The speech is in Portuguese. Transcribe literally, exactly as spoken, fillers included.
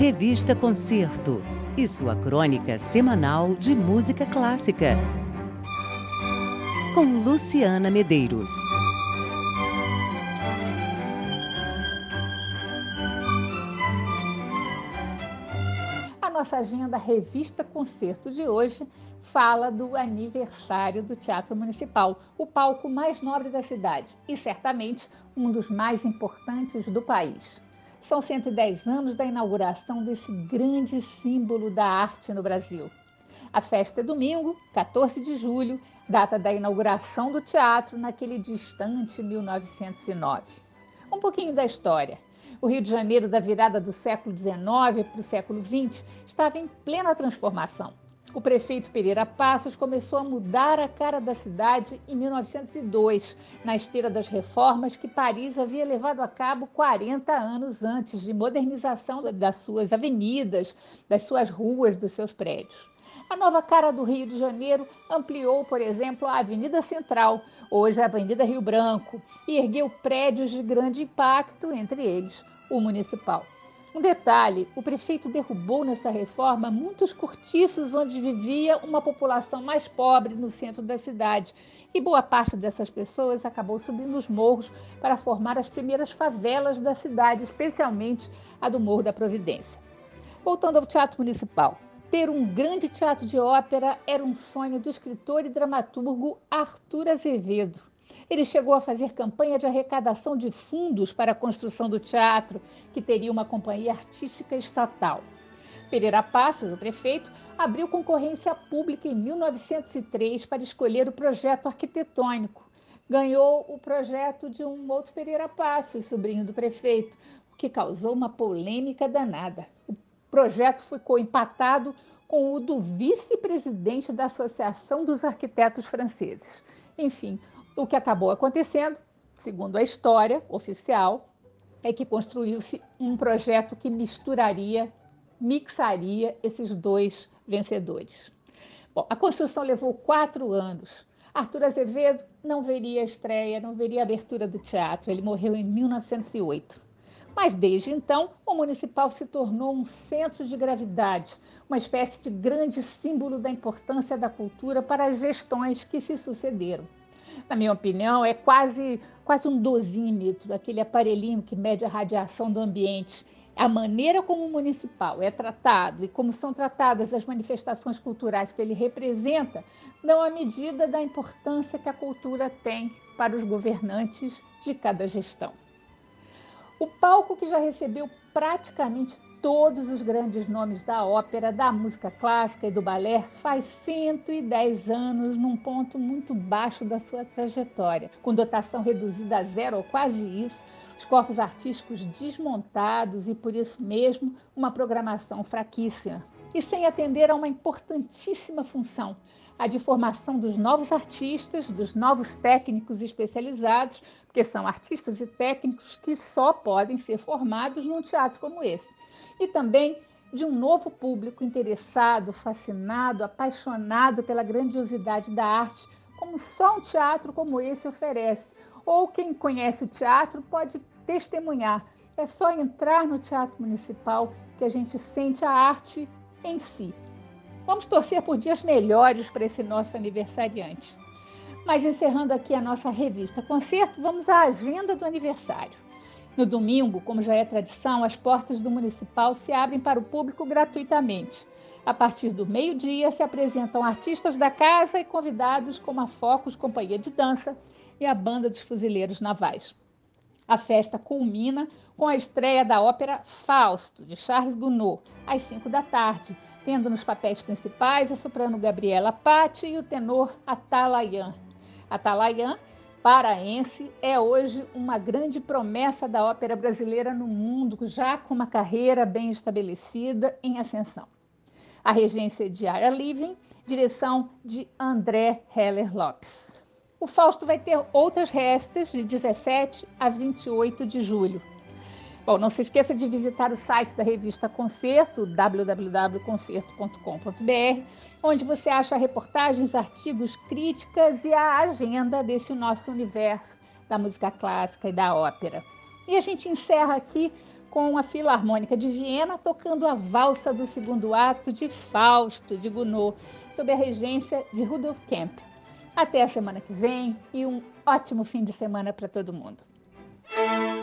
Revista Concerto e sua crônica semanal de música clássica. Com Luciana Medeiros. A nossa agenda Revista Concerto de hoje fala do aniversário do Teatro Municipal, o palco mais nobre da cidade e certamente um dos mais importantes do país. São cento e dez anos da inauguração desse grande símbolo da arte no Brasil. A festa é domingo, quatorze de julho, data da inauguração do teatro naquele distante mil novecentos e nove. Um pouquinho da história. O Rio de Janeiro da virada do século dezenove para o século vinte estava em plena transformação. O prefeito Pereira Passos começou a mudar a cara da cidade em mil novecentos e dois, na esteira das reformas que Paris havia levado a cabo quarenta anos antes de modernização das suas avenidas, das suas ruas, dos seus prédios. A nova cara do Rio de Janeiro ampliou, por exemplo, a Avenida Central, hoje a Avenida Rio Branco, e ergueu prédios de grande impacto, entre eles o Municipal. Um detalhe, o prefeito derrubou nessa reforma muitos cortiços onde vivia uma população mais pobre no centro da cidade, e boa parte dessas pessoas acabou subindo os morros para formar as primeiras favelas da cidade, especialmente a do Morro da Providência. Voltando ao Teatro Municipal. Ter um grande teatro de ópera era um sonho do escritor e dramaturgo Arthur Azevedo. Ele chegou a fazer campanha de arrecadação de fundos para a construção do teatro, que teria uma companhia artística estatal. Pereira Passos, o prefeito, abriu concorrência pública em mil novecentos e três para escolher o projeto arquitetônico. Ganhou o projeto de um outro Pereira Passos, sobrinho do prefeito, o que causou uma polêmica danada. O projeto ficou empatado com o do vice-presidente da Associação dos Arquitetos Franceses. Enfim, o que acabou acontecendo, segundo a história oficial, é que construiu-se um projeto que misturaria, mixaria esses dois vencedores. Bom, a construção levou quatro anos. Arthur Azevedo não veria a estreia, não veria a abertura do teatro. Ele morreu em mil novecentos e oito. Mas desde então, o Municipal se tornou um centro de gravidade, uma espécie de grande símbolo da importância da cultura para as gestões que se sucederam. Na minha opinião, é quase, quase um dosímetro, aquele aparelhinho que mede a radiação do ambiente. A maneira como o municipal é tratado e como são tratadas as manifestações culturais que ele representa dão a medida da importância que a cultura tem para os governantes de cada gestão. O palco que já recebeu praticamente todos os grandes nomes da ópera, da música clássica e do balé faz cento e dez anos num ponto muito baixo da sua trajetória, com dotação reduzida a zero ou quase isso, os corpos artísticos desmontados e, por isso mesmo, uma programação fraquíssima. E sem atender a uma importantíssima função, a de formação dos novos artistas, dos novos técnicos especializados, porque são artistas e técnicos que só podem ser formados num teatro como esse. E também de um novo público interessado, fascinado, apaixonado pela grandiosidade da arte, como só um teatro como esse oferece. Ou quem conhece o teatro pode testemunhar. É só entrar no Teatro Municipal que a gente sente a arte em si. Vamos torcer por dias melhores para esse nosso aniversariante. Mas encerrando aqui a nossa revista Concerto, vamos à agenda do aniversário. No domingo, como já é tradição, as portas do Municipal se abrem para o público gratuitamente. A partir do meio-dia se apresentam artistas da casa e convidados como a Focus Companhia de Dança e a Banda dos Fuzileiros Navais. A festa culmina com a estreia da ópera Fausto, de Charles Gounod, às cinco da tarde, tendo nos papéis principais a soprano Gabriela Patti e o tenor Atalayan. Atalayan, paraense, é hoje uma grande promessa da ópera brasileira no mundo, já com uma carreira bem estabelecida em ascensão. A regência de Ira Living, direção de André Heller Lopes. O Fausto vai ter outras restas de dezessete a vinte e oito de julho. Bom, não se esqueça de visitar o site da revista Concerto, w w w ponto concerto ponto com ponto b r, onde você acha reportagens, artigos, críticas e a agenda desse nosso universo da música clássica e da ópera. E a gente encerra aqui com a Filarmônica de Viena tocando a valsa do segundo ato de Fausto, de Gounod, sob a regência de Rudolf Kemp. Até a semana que vem e um ótimo fim de semana para todo mundo.